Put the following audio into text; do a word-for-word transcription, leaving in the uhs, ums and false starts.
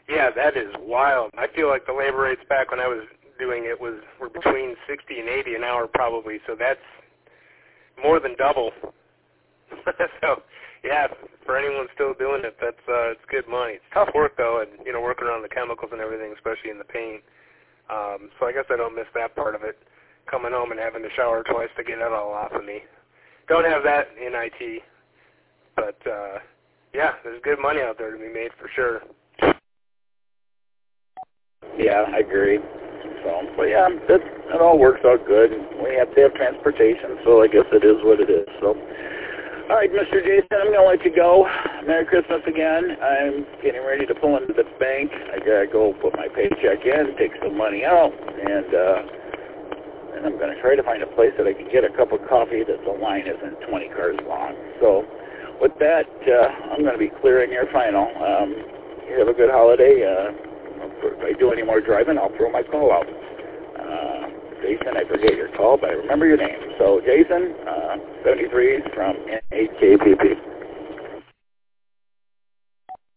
Yeah, that is wild. I feel like the labor rates back when I was doing it was were between sixty and eighty an hour probably, so that's more than double. So, yeah, for anyone still doing it, that's uh, it's good money. It's tough work, though, and, you know, working around the chemicals and everything, especially in the paint. Um, so I guess I don't miss that part of it, coming home and having to shower twice to get it all off of me. Don't have that in I T, but, uh, yeah, there's good money out there to be made for sure. Yeah, I agree. So, but yeah, it, it all works out good. We have to have transportation, so I guess it is what it is. So, all right, Mister Jason, I'm going to let you go. Merry Christmas again. I'm getting ready to pull into the bank. I got to go put my paycheck in, take some money out, and uh, and I'm going to try to find a place that I can get a cup of coffee that the line isn't twenty cars long. So, with that, uh, I'm going to be clearing your final. Um, you have a good holiday. Uh, If I do any more driving, I'll throw my call out. Uh, Jason, I forget your call, but I remember your name. So, Jason, uh, seventy-three from N H K P P.